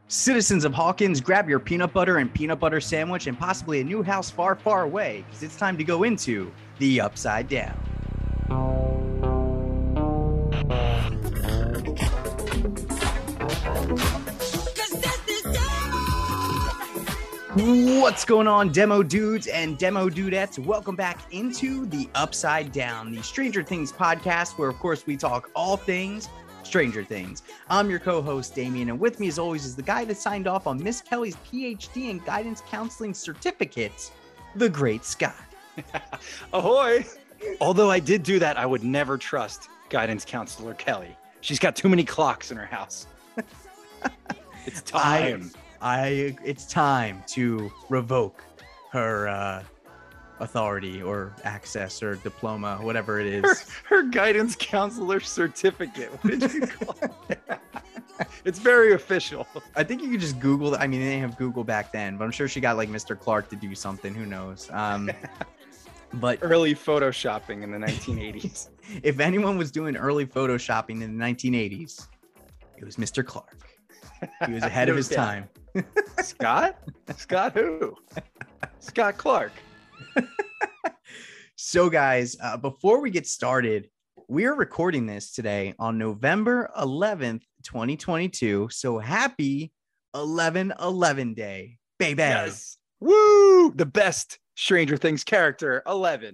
Citizens of Hawkins, grab your peanut butter and peanut butter sandwich and possibly a new house far, far away, because it's time to go into the Upside Down. What's going on, demo dudes and demo dudettes? Welcome back into the Upside Down, the Stranger Things podcast, where, of course, we talk all things Stranger Things. I'm your co-host, Damien, and with me, as always, is the guy that signed off on Miss Kelly's PhD in guidance counseling certificate, the great Scott. Ahoy! Although I did do that, I would never trust guidance counselor Kelly. She's got too many clocks in her house. It's time. It's time to revoke her authority or access or diploma, whatever it is. Her guidance counselor certificate. What did you call it? It's very official. I think you could just Google. I mean, they didn't have Google back then, but I'm sure she got like Mr. Clark to do something. Who knows? But early photoshopping in the 1980s. If anyone was doing early photoshopping in the 1980s, it was Mr. Clark. He was ahead of his time. Scott? Scott who? Scott Clark. So guys, before we get started, we are recording this today on November 11th, 2022. So happy 11/11 day, baby. Yes. Woo! The best Stranger Things character, 11.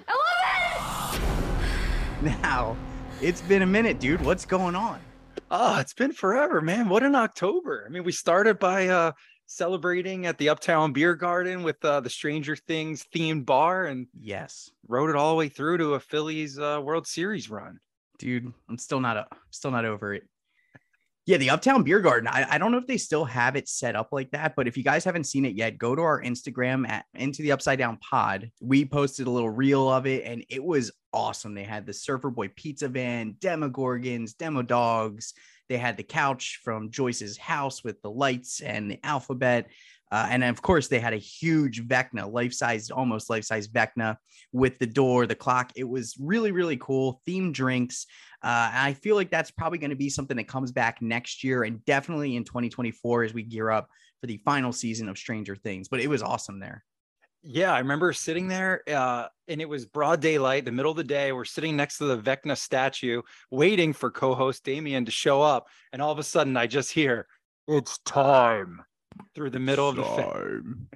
Now, it's been a minute, dude. What's going on? Oh, it's been forever, man. What an October. I mean, we started by celebrating at the Uptown Beer Garden with the Stranger Things themed bar, and yes, rode it all the way through to a Phillies World Series run. Dude, I'm still not over it. Yeah, the Uptown Beer Garden. I don't know if they still have it set up like that, but if you guys haven't seen it yet, go to our Instagram at Into the Upside Down Pod. We posted a little reel of it, and it was awesome. They had the Surfer Boy pizza van, Demogorgons, Demo Dogs. They had the couch from Joyce's house with the lights and the alphabet. And of course, they had a huge Vecna, almost life-size Vecna with the door, the clock. It was really, really cool. Themed drinks. I feel like that's probably going to be something that comes back next year and definitely in 2024 as we gear up for the final season of Stranger Things. But it was awesome there. Yeah, I remember sitting there and it was broad daylight, the middle of the day. We're sitting next to the Vecna statue, waiting for co-host Damien to show up. And all of a sudden I just hear, "It's time," through the middle of the film.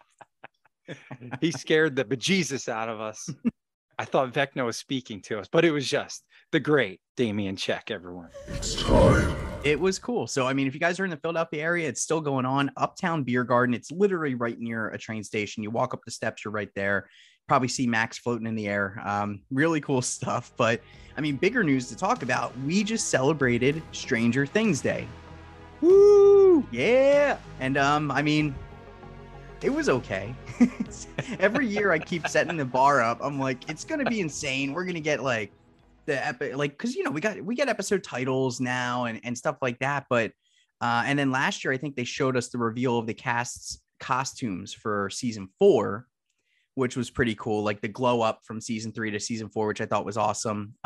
He scared the bejesus out of us. I thought Vecna was speaking to us, but it was just the great Damien Check, everyone. It's time. It was cool. So, I mean, if you guys are in the Philadelphia area, it's still going on. Uptown Beer Garden. It's literally right near a train station. You walk up the steps, you're right there. Probably see Max floating in the air. Really cool stuff. But, I mean, bigger news to talk about. We just celebrated Stranger Things Day. Woo! Yeah. And, I mean, it was okay. Every year I keep setting the bar up. I'm like, it's going to be insane. We're going to get like because, you know, we get episode titles now and stuff like that. But and then last year, I think they showed us the reveal of the cast's costumes for season 4, which was pretty cool. Like the glow up from season 3 to season 4, which I thought was awesome.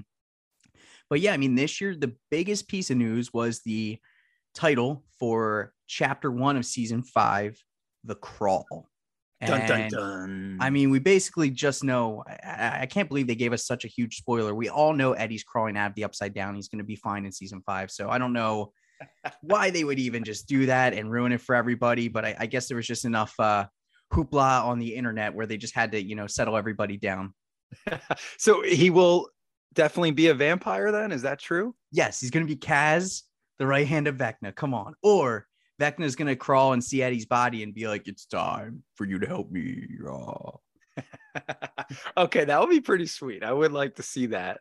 But yeah, I mean, this year, the biggest piece of news was the title for chapter 1 of season 5, The Crawl. Dun, dun, dun. I mean, we basically just know, I can't believe they gave us such a huge spoiler. We all know Eddie's crawling out of the Upside Down. He's going to be fine in season 5. So I don't know why they would even just do that and ruin it for everybody. But I guess there was just enough hoopla on the internet where they just had to, you know, settle everybody down. So he will definitely be a vampire then? Is that true? Yes, he's going to be Kaz, the right hand of Vecna. Come on. Or Vecna's going to crawl and see Eddie's body and be like, "It's time for you to help me." Oh. Okay, that would be pretty sweet. I would like to see that.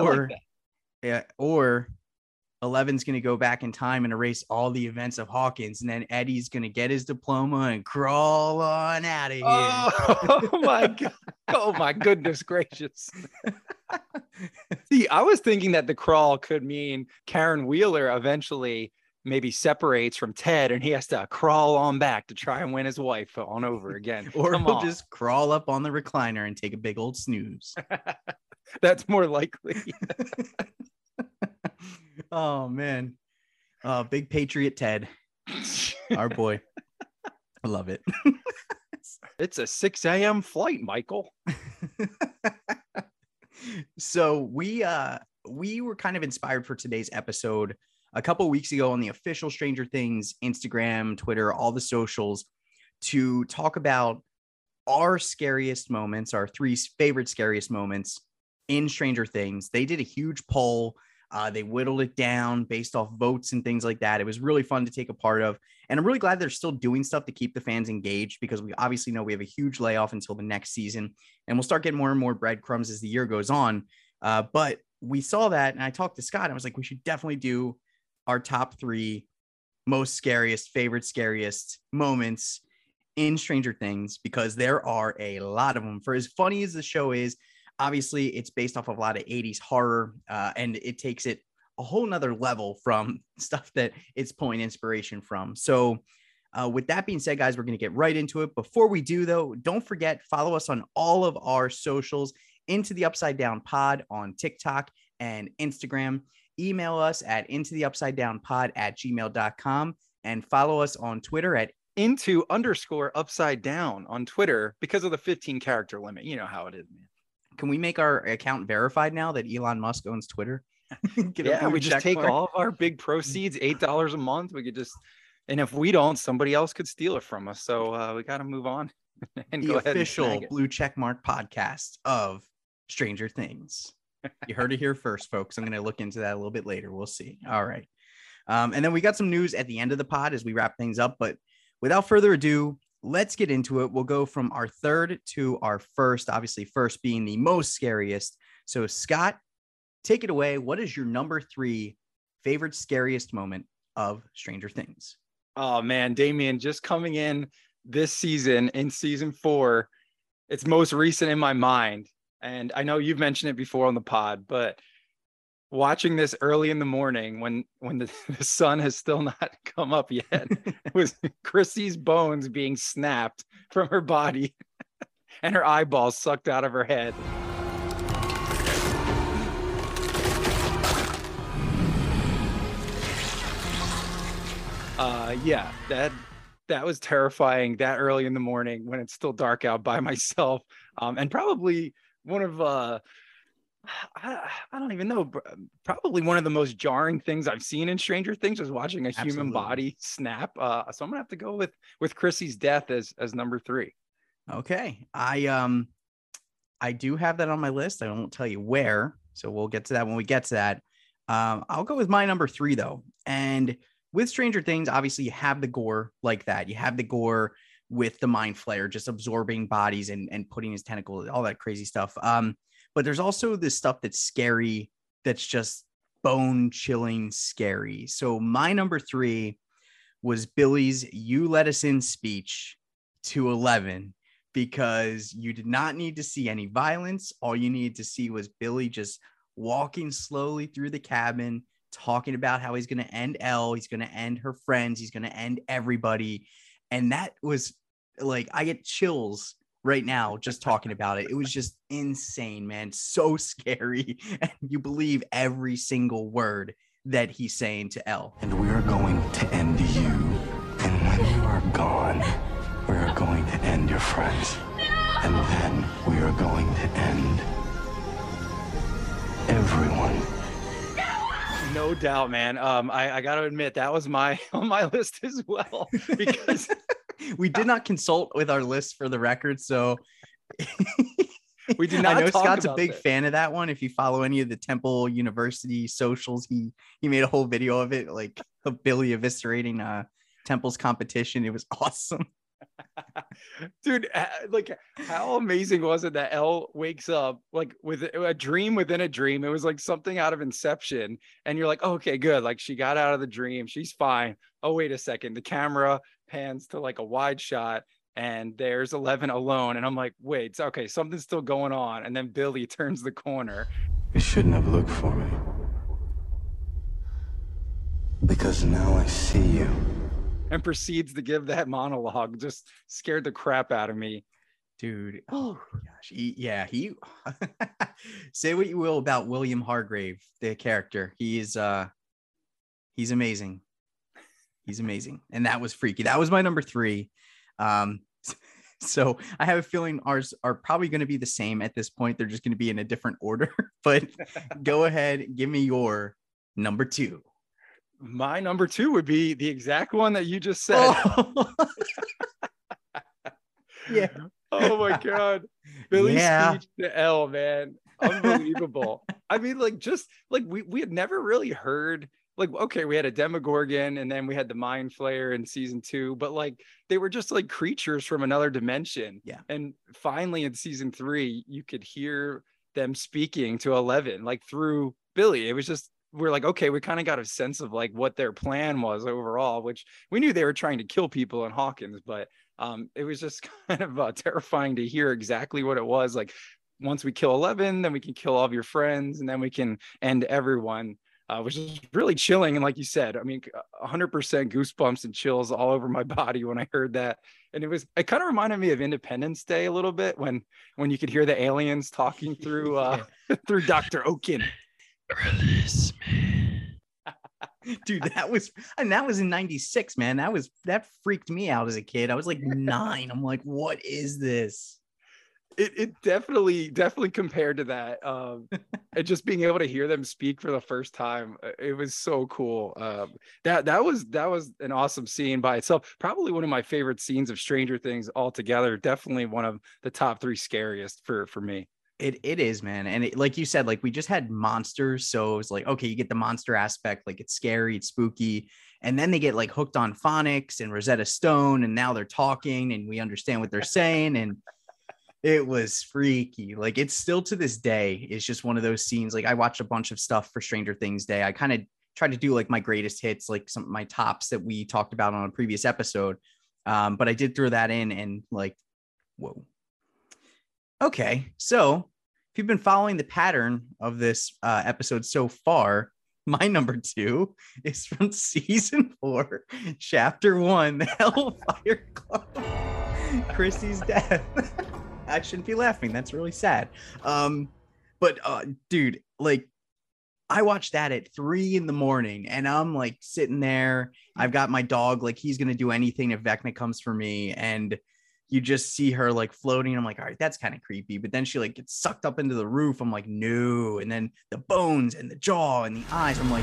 Or 11's going to go back in time and erase all the events of Hawkins, and then Eddie's going to get his diploma and crawl on out of here. Oh my God. Oh my goodness gracious. See, I was thinking that the crawl could mean Karen Wheeler eventually maybe separates from Ted and he has to crawl on back to try and win his wife on over again. Or he'll just crawl up on the recliner and take a big old snooze. That's more likely. Oh man. Big Patriot Ted. Our boy. I love it. It's a 6 a.m. flight, Michael. So we were kind of inspired for today's episode a couple of weeks ago on the official Stranger Things Instagram, Twitter, all the socials, to talk about our scariest moments, our three favorite scariest moments in Stranger Things. They did a huge poll. They whittled it down based off votes and things like that. It was really fun to take a part of. And I'm really glad they're still doing stuff to keep the fans engaged, because we obviously know we have a huge layoff until the next season. And we'll start getting more and more breadcrumbs as the year goes on. But we saw that. And I talked to Scott. I was like, we should definitely do our top three most scariest, favorite scariest moments in Stranger Things, because there are a lot of them. For as funny as the show is, obviously it's based off of a lot of 80s horror, and it takes it a whole nother level from stuff that it's pulling inspiration from. So with that being said, guys, we're going to get right into it. Before we do, though, don't forget, follow us on all of our socials, Into the Upside Down Pod on TikTok and Instagram. Email us at intotheupsidedownpod@gmail.com, and follow us on Twitter at into_upside down on Twitter, because of the 15 character limit. You know how it is, man. Can we make our account verified now that Elon Musk owns Twitter? Yeah, we just take all of our big proceeds, $8 a month. We could just, and if we don't, somebody else could steal it from us. So we got to move on and the go ahead official blue checkmark podcast of Stranger Things. You heard it here first, folks. I'm going to look into that a little bit later. We'll see. All right. And then we got some news at the end of the pod as we wrap things up. But without further ado, let's get into it. We'll go from our third to our first, obviously first being the most scariest. So Scott, take it away. What is your number three favorite scariest moment of Stranger Things? Oh man, Damien, just coming in this season, in season 4, it's most recent in my mind. And I know you've mentioned it before on the pod, but watching this early in the morning when the sun has still not come up yet, was Chrissy's bones being snapped from her body and her eyeballs sucked out of her head. Yeah, that was terrifying that early in the morning when it's still dark out by myself. And probably one of I don't even know, probably one of the most jarring things I've seen in Stranger Things was watching a human body snap. So I'm gonna have to go with Chrissy's death as number 3. Okay. I do have that on my list. I won't tell you where, so we'll get to that when we get to that. I'll go with my number 3 though. And with Stranger Things, obviously you have the gore like that. You have the gore with the Mind Flayer just absorbing bodies and putting his tentacles, all that crazy stuff. But there's also this stuff that's scary, that's just bone chilling scary. So my number 3 was Billy's "You Let Us In" speech to Eleven, because you did not need to see any violence. All you needed to see was Billy just walking slowly through the cabin, talking about how he's going to end Elle, he's going to end her friends, he's going to end everybody. And that was like, I get chills right now just talking about it. It was just insane, man. So scary. And you believe every single word that he's saying to Elle. And we are going to end you. And when you are gone, we are going to end your friends. And then we are going to end everyone. No doubt, man. I got to admit that was on my list as well, because we did not consult with our list for the record, so we did not. I know Scott's a big fan of that one. If you follow any of the Temple University socials, he made a whole video of it, like of Billy eviscerating Temple's competition. It was awesome. Dude, like, how amazing was it that Elle wakes up like with a dream within a dream? It was like something out of Inception, and you're like, oh, okay, good, like she got out of the dream, she's fine. Oh, wait a second, the camera pans to like a wide shot and there's 11 alone, and I'm like, wait, it's okay, something's still going on. And then Billy turns the corner. You shouldn't have looked for me, because now I see you. And proceeds to give that monologue. Just scared the crap out of me. Dude, oh my gosh. He say what you will about William Hargrave, the character. He's amazing. He's amazing. And that was freaky. That was my number 3. So I have a feeling ours are probably going to be the same at this point. They're just going to be in a different order, but go ahead. Give me your number 2. My number 2 would be the exact one that you just said. Oh. Yeah. Oh my God. Billy's speech to L, man. Unbelievable. I mean, like, just like we had never really heard, like, okay, we had a Demogorgon and then we had the Mind Flayer in season 2, but like they were just like creatures from another dimension. Yeah. And finally in season 3, you could hear them speaking to Eleven, like through Billy. It was just, we're like, okay, we kind of got a sense of like what their plan was overall, which we knew they were trying to kill people in Hawkins, but it was just kind of terrifying to hear exactly what it was. Like, once we kill 11, then we can kill all of your friends, and then we can end everyone, which is really chilling. And like you said, I mean, 100% goosebumps and chills all over my body when I heard that. And it kind of reminded me of Independence Day a little bit when you could hear the aliens talking through through Dr. Oaken. Release me. Dude, that was in 96, man. That freaked me out as a kid. I was like 9. I'm like, what is this? It definitely compared to that. And just being able to hear them speak for the first time, it was so cool. That was an awesome scene by itself. Probably one of my favorite scenes of Stranger Things altogether. Definitely one of the top 3 scariest for me. It is, man. And like you said, like we just had monsters. So it was like, okay, you get the monster aspect, like it's scary, it's spooky. And then they get like hooked on phonics and Rosetta Stone. And now they're talking and we understand what they're saying. And it was freaky. Like it's still to this day, it's just one of those scenes. Like I watched a bunch of stuff for Stranger Things Day. I kind of tried to do like my greatest hits, like some of my tops that we talked about on a previous episode. But I did throw that in and like, whoa. Okay, so if you've been following the pattern of this episode so far, my number 2 is from season 4, chapter 1, the Hellfire Club, Chrissy's death. I shouldn't be laughing. That's really sad. But dude, like I watched that at 3 a.m. and I'm like sitting there. I've got my dog, like he's going to do anything if Vecna comes for me. And you just see her like floating. I'm like, all right, that's kind of creepy. But then she like gets sucked up into the roof. I'm like, no. And then the bones and the jaw and the eyes. I'm like,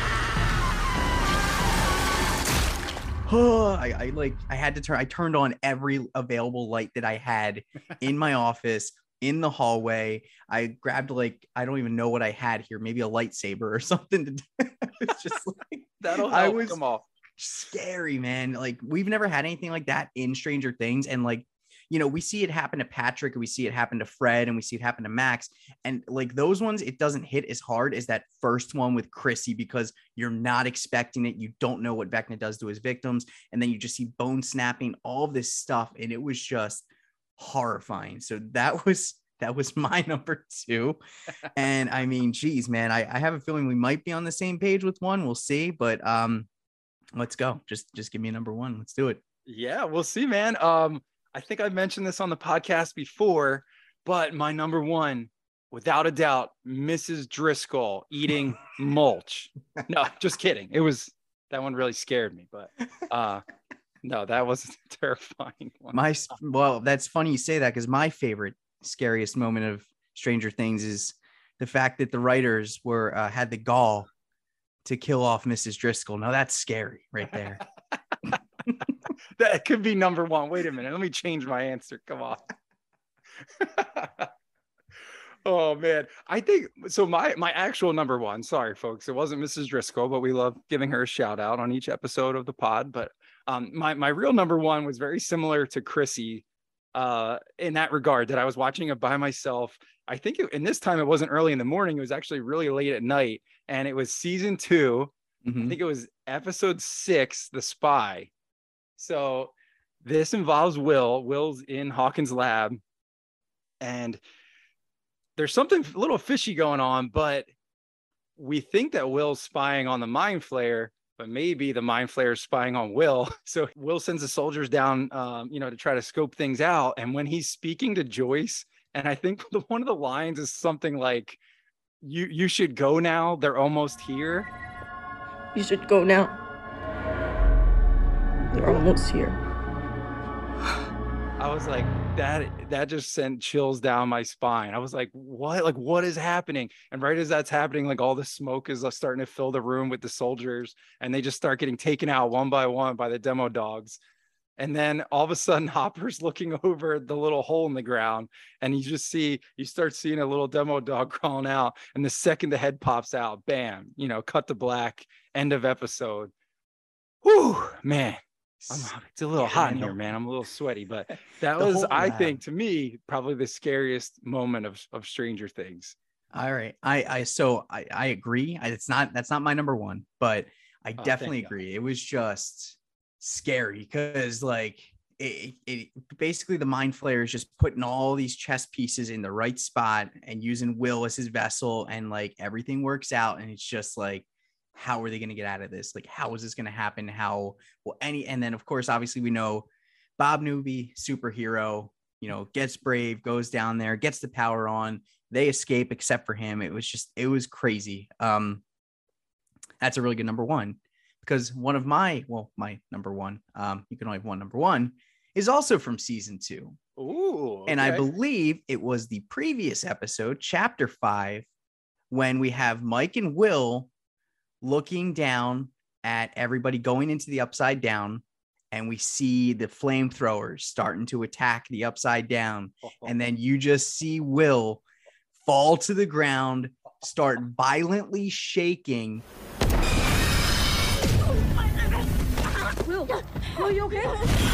oh, I turned on every available light that I had in my office, in the hallway. I grabbed like, I don't even know what I had here, maybe a lightsaber or something. It's just like, that'll help them all. Scary, man. Like we've never had anything like that in Stranger Things. And like, you know, we see it happen to Patrick and we see it happen to Fred and we see it happen to Max. And like those ones, it doesn't hit as hard as that first one with Chrissy because you're not expecting it. You don't know what Vecna does to his victims. And then you just see bone snapping, all of this stuff. And it was just horrifying. So that was my number 2. And I mean, geez, man, I have a feeling we might be on the same page with one. We'll see. But let's go. Just give me a number 1. Let's do it. Yeah, we'll see, man. I think I mentioned this on the podcast before, but my number 1, without a doubt, Mrs. Driscoll eating mulch. No, just kidding. That one really scared me, but no, that was a terrifying one. Well, that's funny you say that because my favorite, scariest moment of Stranger Things is the fact that the writers had the gall to kill off Mrs. Driscoll. Now that's scary right there. That could be number 1. Wait a minute. Let me change my answer. Come on. Oh man. I think so. My actual number 1, sorry folks, it wasn't Mrs. Driscoll, but we love giving her a shout out on each episode of the pod. But my real number 1 was very similar to Chrissy in that regard, that I was watching it by myself. I think and this time it wasn't early in the morning. It was actually really late at night. And it was season 2. Mm-hmm. I think it was episode 6, The Spy. So this involves Will. Will's in Hawkins' lab. And there's something a little fishy going on, but we think that Will's spying on the Mind Flayer, but maybe the Mind Flayer is spying on Will. So Will sends the soldiers down, to try to scope things out. And when he's speaking to Joyce, and I think one of the lines is something like, you should go now. They're almost here. You should go now. We're almost here. I was like, that just sent chills down my spine. I was like, what? Like, what is happening? And right as that's happening, like all the smoke is starting to fill the room with the soldiers, and they just start getting taken out one by one by the demo dogs. And then all of a sudden, Hopper's looking over the little hole in the ground, and you start seeing a little demo dog crawling out. And the second the head pops out, bam, cut to black, end of episode. Whew, man. It's a little hot in here, man. I'm a little sweaty, but that was, I think, to me, probably the scariest moment of Stranger Things. All right. I agree. That's not my number one, but I definitely agree. It was just scary because like it basically the mind flayer is just putting all these chess pieces in the right spot and using Will as his vessel, and like everything works out, and it's just like, how are they going to get out of this? Like, how is this going to happen? And then of course, obviously we know Bob Newby, superhero, gets brave, goes down there, gets the power on, they escape except for him. It was crazy. That's a really good number one, because one of my number one, you can only have one number one, is also from season 2. Ooh, okay. And I believe it was the previous episode, chapter 5, when we have Mike and Will looking down at everybody going into the Upside Down, and we see the flamethrowers starting to attack the Upside Down. And then you just see Will fall to the ground, start violently shaking. Will, you okay?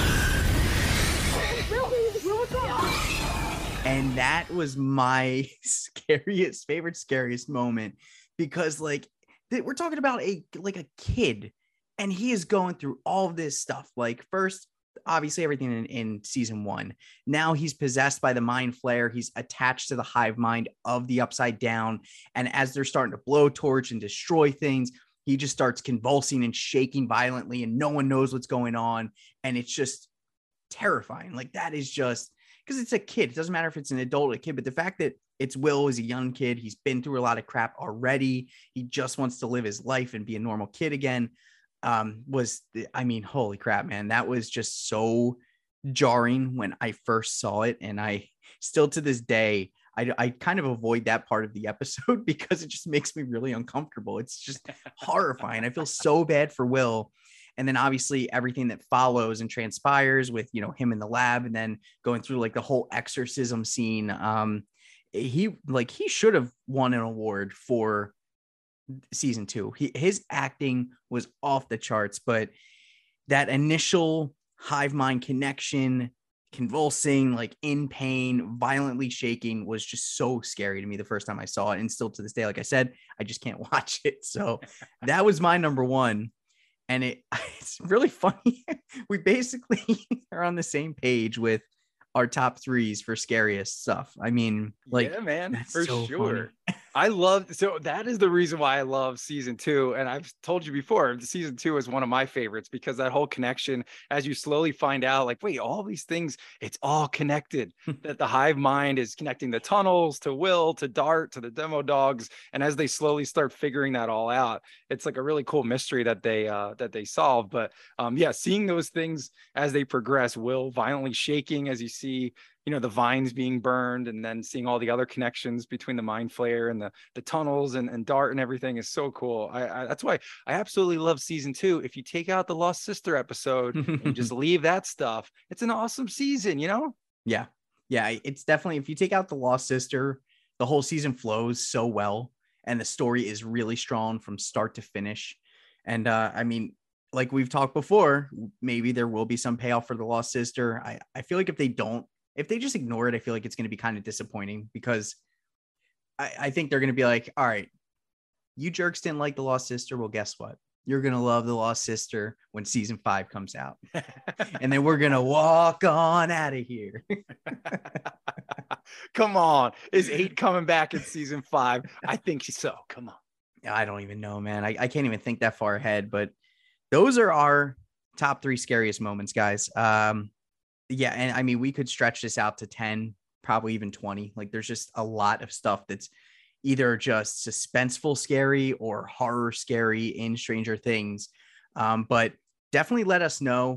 Will, what's wrong? And that was my scariest moment, because like, we're talking about a kid, and he is going through all of this stuff. Like, first, obviously everything in season 1. Now he's possessed by the mind flayer. He's attached to the hive mind of the Upside Down. And as they're starting to blowtorch and destroy things, he just starts convulsing and shaking violently, and no one knows what's going on. And it's just terrifying. Like, that is just, because it's a kid. It doesn't matter if it's an adult or a kid, but the fact that it's Will is a young kid. He's been through a lot of crap already. He just wants to live his life and be a normal kid again. Holy crap, man. That was just so jarring when I first saw it. And I still to this day, I kind of avoid that part of the episode because it just makes me really uncomfortable. It's just horrifying. I feel so bad for Will. And then obviously everything that follows and transpires with, him in the lab, and then going through like the whole exorcism scene. He should have won an award for season 2. His acting was off the charts, but that initial hive mind connection, convulsing, like in pain, violently shaking, was just so scary to me the first time I saw it. And still to this day, like I said, I just can't watch it. So that was my number one. And it's really funny. We basically are on the same page with our top 3s for scariest stuff. I mean, like, yeah, man, that's for so sure. So that is the reason why I love season 2. And I've told you before, season 2 is one of my favorites, because that whole connection, as you slowly find out, like, wait, all these things, it's all connected. That the hive mind is connecting the tunnels to Will, to Dart, to the demo dogs. And as they slowly start figuring that all out, it's like a really cool mystery that they solve. But seeing those things as they progress, Will violently shaking as you see, the vines being burned, and then seeing all the other connections between the mind flayer and the tunnels and Dart and everything is so cool. That's why I absolutely love season 2. If you take out the Lost Sister episode and you just leave that stuff, it's an awesome season, Yeah. It's definitely, if you take out the Lost Sister, the whole season flows so well, and the story is really strong from start to finish. And like we've talked before, maybe there will be some payoff for the Lost Sister. I feel like if they just ignore it, I feel like it's going to be kind of disappointing, because I think they're going to be like, all right, you jerks didn't like the Lost Sister. Well, guess what? You're going to love the Lost Sister when season 5 comes out. And then we're going to walk on out of here. Come on. Is 8 coming back in season 5? I think so. Come on. I don't even know, man. I can't even think that far ahead, but those are our top 3 scariest moments, guys. Yeah, and I mean, we could stretch this out to 10, probably even 20. Like, there's just a lot of stuff that's either just suspenseful scary or horror scary in Stranger Things. But definitely let us know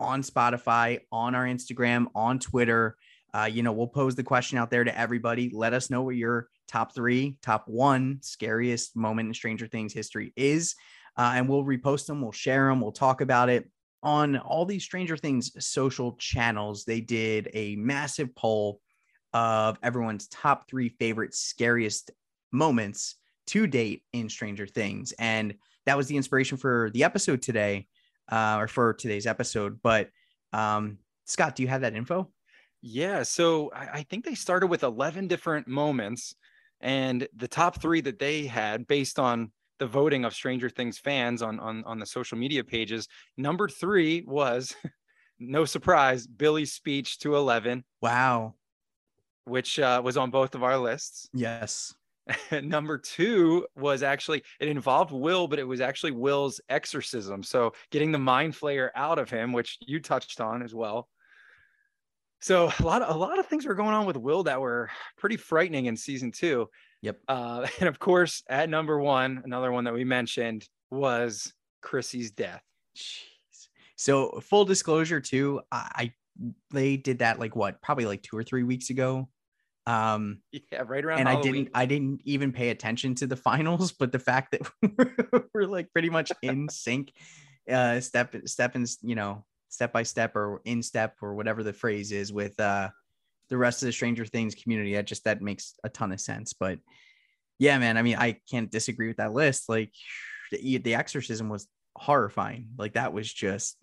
on Spotify, on our Instagram, on Twitter. We'll pose the question out there to everybody. Let us know what your top 3, top 1 scariest moment in Stranger Things history is. And we'll repost them. We'll share them. We'll talk about it on all these Stranger Things social channels. They did a massive poll of everyone's top 3 favorite scariest moments to date in Stranger Things. And that was the inspiration for the episode today, or for today's episode. But Scott, do you have that info? Yeah. So I think they started with 11 different moments, and the top 3 that they had based on the voting of Stranger Things fans on the social media pages. Number 3 was, no surprise, Billy's speech to Eleven. Wow. Which was on both of our lists. Yes. Number 2 was actually, it involved Will, but it was actually Will's exorcism. So getting the mind flayer out of him, which you touched on as well. So a lot of things were going on with Will that were pretty frightening in season 2. Yep. And of course, at number 1, another one that we mentioned was Chrissy's death. Jeez. So full disclosure too, they did that probably like 2 or 3 weeks ago. Yeah, right around and Halloween. I didn't even pay attention to the finals, but the fact that we're like pretty much in sync, step by step or in step or whatever the phrase is with the rest of the Stranger Things community. That makes a ton of sense. But yeah, man, I mean, I can't disagree with that list. Like the exorcism was horrifying. Like that was just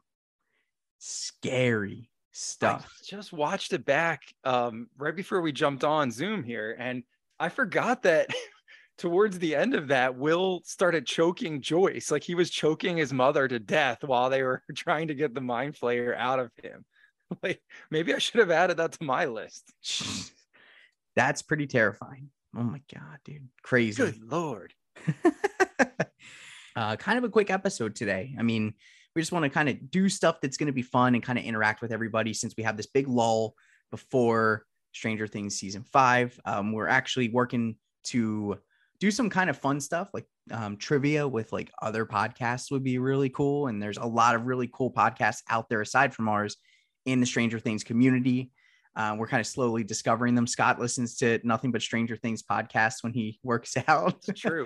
scary stuff. I just watched it back right before we jumped on Zoom here, and I forgot that towards the end of that, Will started choking Joyce. Like he was choking his mother to death while they were trying to get the mind flayer out of him. Like maybe I should have added that to my list. That's pretty terrifying. Oh my God, dude. Crazy. Good Lord. Kind of a quick episode today. I mean, we just want to kind of do stuff that's going to be fun and kind of interact with everybody since we have this big lull before Stranger Things season 5. We're actually working to do some kind of fun stuff like trivia with like other podcasts would be really cool. And there's a lot of really cool podcasts out there aside from ours in the Stranger Things community. We're kind of slowly discovering them. Scott listens to Nothing But Stranger Things podcasts when he works out. It's true.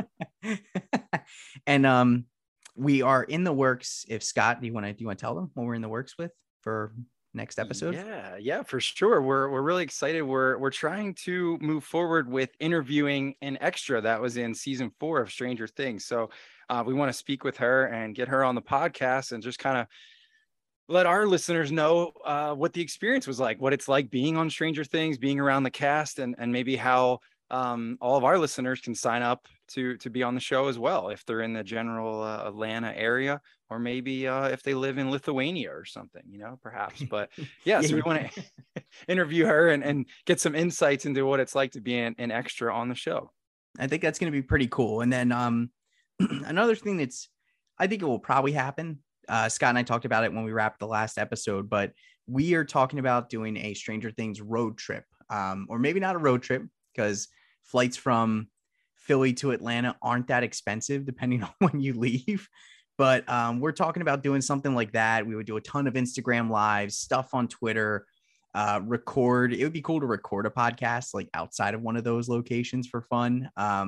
And we are in the works. If Scott, do you want to tell them what we're in the works with for next episode? Yeah, for sure. We're really excited. We're trying to move forward with interviewing an extra that was in season 4 of Stranger Things. So we want to speak with her and get her on the podcast and just kind of let our listeners know what the experience was like, what it's like being on Stranger Things, being around the cast, and maybe how all of our listeners can sign up to be on the show as well, if they're in the general Atlanta area, or maybe if they live in Lithuania or something, perhaps. But yeah, so we want to interview her and get some insights into what it's like to be an extra on the show. I think that's going to be pretty cool. And then another thing I think it will probably happen. Scott and I talked about it when we wrapped the last episode, but we are talking about doing a Stranger Things road trip, or maybe not a road trip because flights from Philly to Atlanta aren't that expensive depending on when you leave. But we're talking about doing something like that. We would do a ton of Instagram lives, stuff on Twitter, record. It would be cool to record a podcast like outside of one of those locations for fun,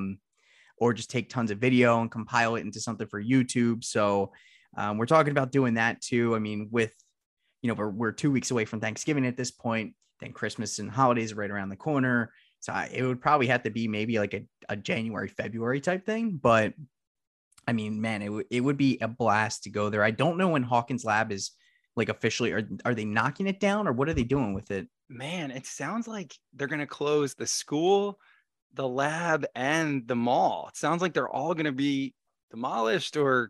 or just take tons of video and compile it into something for YouTube. So we're talking about doing that too. I mean, we're 2 weeks away from Thanksgiving at this point. Then Christmas and holidays are right around the corner. So it would probably have to be maybe like a January, February type thing. But I mean, man, it would be a blast to go there. I don't know when Hawkins Lab is like officially, are they knocking it down or what are they doing with it? Man, it sounds like they're going to close the school, the lab, and the mall. It sounds like they're all going to be demolished, or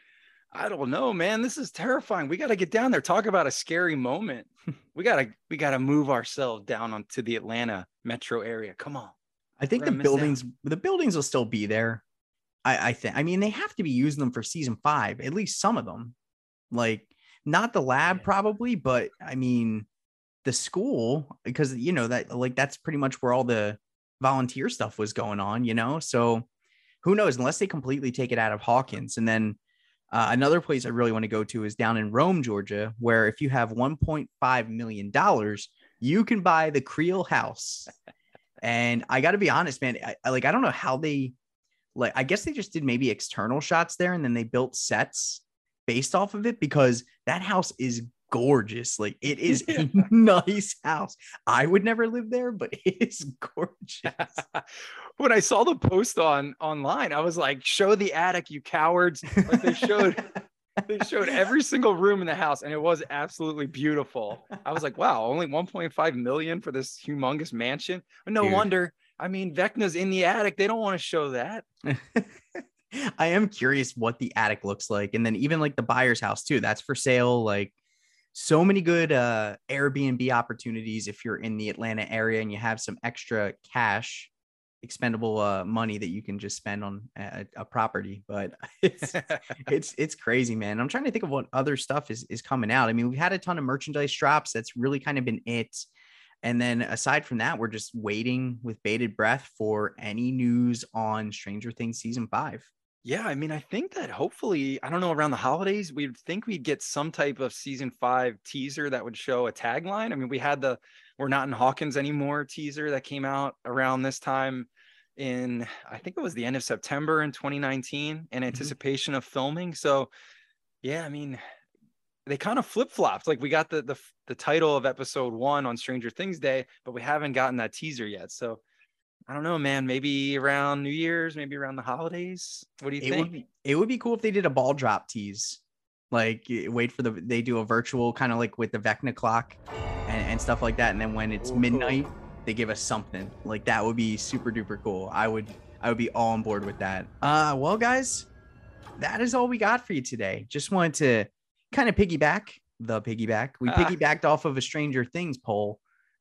I don't know, man. This is terrifying. We got to get down there. Talk about a scary moment. We got to move ourselves down onto the Atlanta metro area. Come on. I think the buildings will still be there. I think, I mean, they have to be using them for season 5, at least some of them, like not the lab probably, but I mean, the school, because that's pretty much where all the volunteer stuff was going on, so who knows, unless they completely take it out of Hawkins. And then Another place I really want to go to is down in Rome, Georgia, where if you have $1.5 million, you can buy the Creel house. And I got to be honest, man, I don't know how they, like, I guess they just did maybe external shots there and then they built sets based off of it, because that house is gorgeous. Like, it is a nice house. I would never live there, but it is gorgeous. When I saw the post online, I was like, show the attic, you cowards. Like, they showed every single room in the house, and it was absolutely beautiful. I was like, wow, only 1.5 million for this humongous mansion. No wonder. I mean, Vecna's in the attic. They don't want to show that. I am curious what the attic looks like. And then even like the buyer's house too, that's for sale. Like, so many good Airbnb opportunities if you're in the Atlanta area and you have some extra cash, expendable money that you can just spend on a property. But it's crazy, man. I'm trying to think of what other stuff is coming out. I mean, we've had a ton of merchandise drops. That's really kind of been it. And then aside from that, we're just waiting with bated breath for any news on Stranger Things season 5. Yeah, I mean, I think that hopefully, I don't know, around the holidays, we'd think we'd get some type of season 5 teaser that would show a tagline. I mean, we had the "We're Not in Hawkins Anymore" teaser that came out around this time in, I think it was the end of September in 2019 in anticipation of filming. So yeah, I mean, they kind of flip-flopped. Like, we got the title of episode 1 on Stranger Things Day, but we haven't gotten that teaser yet. So I don't know, man, maybe around New Year's, maybe around the holidays. What do you think? It would be cool if they did a ball drop tease. Like, wait for they do a virtual kind of like with the Vecna clock and stuff like that. And then when it's midnight, they give us something like that. Would be super duper cool. I would be all on board with that. Well, guys, that is all we got for you today. Just wanted to kind of piggyback. We piggybacked off of a Stranger Things poll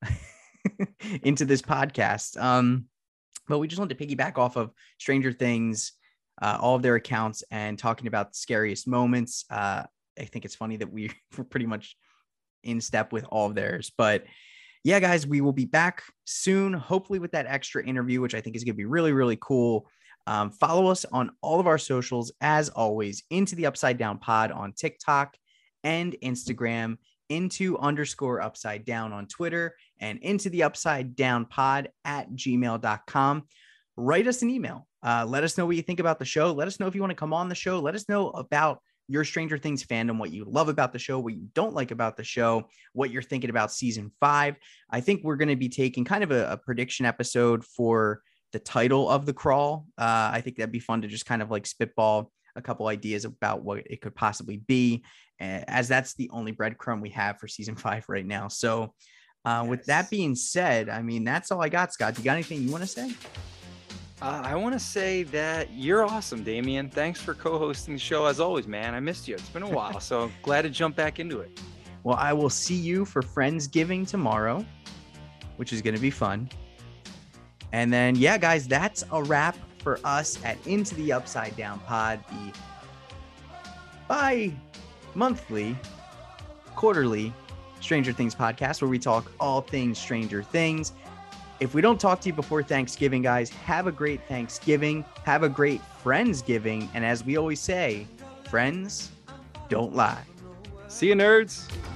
into this podcast. But we just wanted to piggyback off of Stranger Things, all of their accounts, and talking about the scariest moments. I think it's funny that we're pretty much in step with all of theirs. But yeah, guys, we will be back soon, hopefully with that extra interview, which I think is going to be really, really cool. Follow us on all of our socials, as always, Into the Upside Down Pod on TikTok and Instagram, _upside down on Twitter, and Into the Upside Down Pod at gmail.com. Write us an email. Let us know what you think about the show. Let us know if you want to come on the show. Let us know about your Stranger Things fandom, what you love about the show, what you don't like about the show, what you're thinking about season 5. I think we're going to be taking kind of a prediction episode for the title of The Crawl. I think that'd be fun to just kind of like spitball a couple ideas about what it could possibly be, as that's the only breadcrumb we have for season 5 right now. So with that being said, I mean, that's all I got. Scott, you got anything you want to say? I want to say that you're awesome, Damien. Thanks for co-hosting the show as always, man. I missed you. It's been a while, so glad to jump back into it. Well, I will see you for Friendsgiving tomorrow, which is going to be fun. And then, yeah, guys, that's a wrap for us at Into the Upside Down Pod, the bi-monthly, quarterly Stranger Things podcast, where we talk all things Stranger Things. If we don't talk to you before Thanksgiving, guys, have a great Thanksgiving. Have a great Friendsgiving. And as we always say, friends don't lie. See you, nerds.